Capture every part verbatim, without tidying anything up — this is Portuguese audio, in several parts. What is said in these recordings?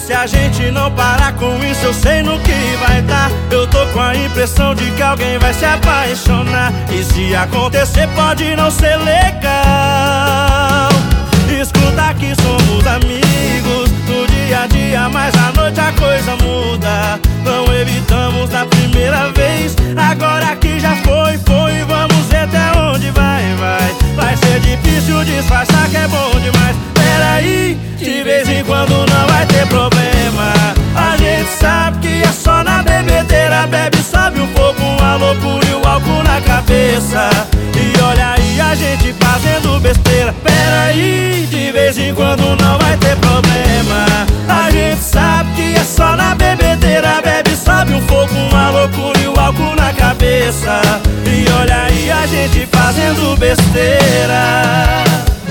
Se a gente não parar com isso, eu sei no que vai dar. Eu tô com a impressão de que alguém vai se apaixonar. E se acontecer pode não ser legal. Escuta que somos amigos no dia a dia, mas à noite a coisa muda. Não evitamos da primeira vez, agora que já foi, foi. Vamos ver até onde vai, vai. Vai ser difícil disfarçar que é bom demais. Peraí, de vez em quando não vai ter problema. A gente sabe que é só na bebedeira. Bebe, sobe um pouco, uma loucura e o álcool na cabeça. E olha aí a gente fazendo besteira. Peraí, de vez em quando não vai ter problema. A gente sabe que é só na bebedeira. Bebe, sobe um pouco, uma loucura e o álcool na cabeça. E olha aí a gente fazendo besteira.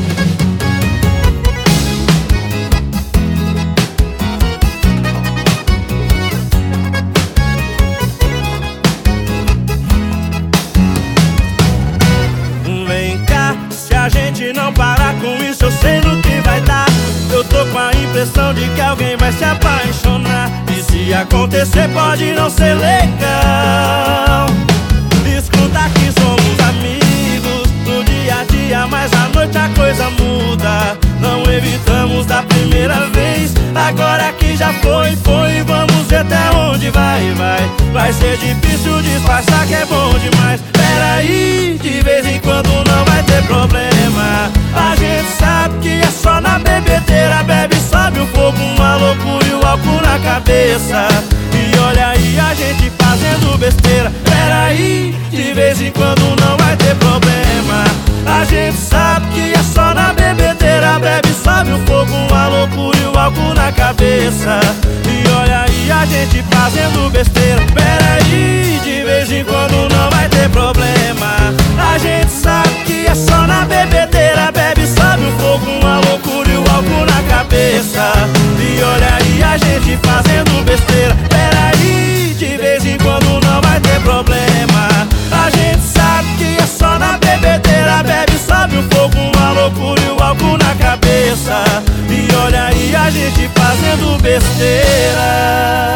Se a gente não parar com isso, eu sei no que vai dar. Eu tô com a impressão de que alguém vai se apaixonar. E se acontecer pode não ser legal. Escuta que somos amigos no dia a dia, mas à noite a coisa muda. Não evitamos da primeira vez, agora que já foi, foi. Vamos ver até onde vai, vai. Vai ser difícil disfarçar que é bom demais. Peraí, de vez em quando não vai ter problema. A gente sabe que é só na bebedeira. Bebe, sobe um pouco, uma loucura e o álcool na cabeça. E olha aí a gente fazendo besteira. Peraí, de vez em quando não vai ter problema. A gente sabe que é só na bebedeira. Bebe, sobe um pouco, uma loucura e o álcool na cabeça. E olha aí a gente fazendo besteira. Peraí, de vez em quando não vai ter problema. A gente sabe que é só na bebedeira. Bebe, sobe um pouco, uma loucura e o álcool na cabeça. E olha aí a gente fazendo besteira. Peraí, de vez em quando não vai ter problema. A gente sabe que é só na bebedeira. Bebe, sobe um pouco, uma loucura e o álcool na cabeça. E olha aí a gente fazendo besteira.